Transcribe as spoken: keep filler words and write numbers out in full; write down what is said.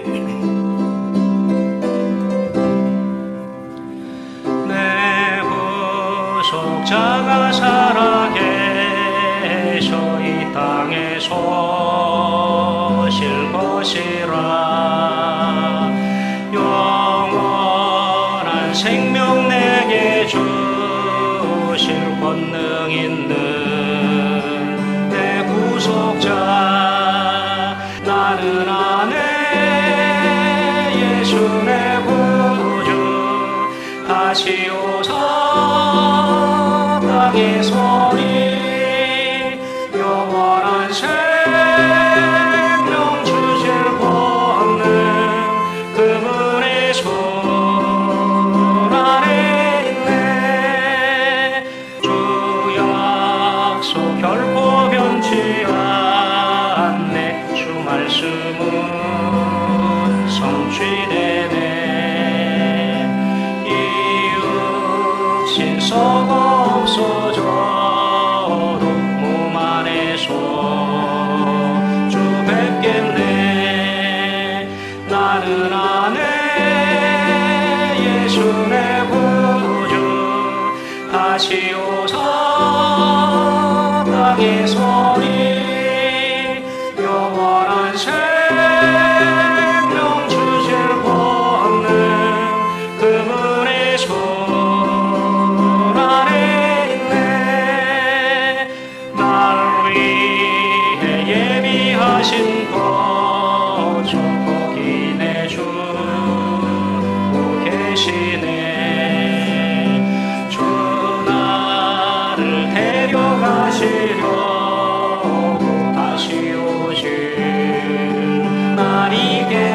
내 구속자가 살아계셔 이 땅에 소실 것이라. 영원한 생명 내게 주실 권능 있는 내 구속자. 나는 아네 예수 내 구주. 다시 오사 땅의 소리. 영원한 생명 주실 권능 그분의 손 안에 있네. 주 약속 결코 변치 않네. 주 말씀은 성취되네. 이웃 속 없어져도 몸 안에서 주 뵙겠네. 나는 아네 예수 내 구주. 다시 오사 땅의 소리. 영원한 생명 주실 권능 그분의 손 예비하신 거저 거기 내 주 계시네. 주 나를 데려가시려고 다시 오실 날이 겠네.